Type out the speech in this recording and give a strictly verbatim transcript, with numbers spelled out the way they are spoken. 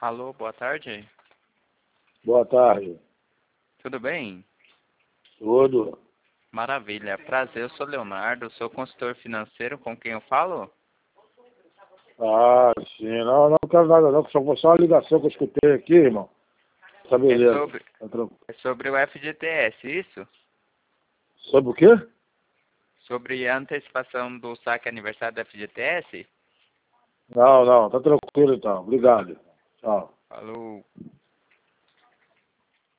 Alô, boa tarde. Boa tarde. Tudo bem? Tudo. Maravilha. Prazer, eu sou Leonardo, sou consultor financeiro, com quem eu falo? Ah, sim. Não, não quero nada não, que só foi só uma ligação que eu escutei aqui, irmão. Tá É beleza. sobre, Tá tranquilo. é sobre o F G T S, isso? Sobre o quê? Sobre a antecipação do saque aniversário do F G T S? Não, não, tá tranquilo então. Obrigado. Tchau. Falou.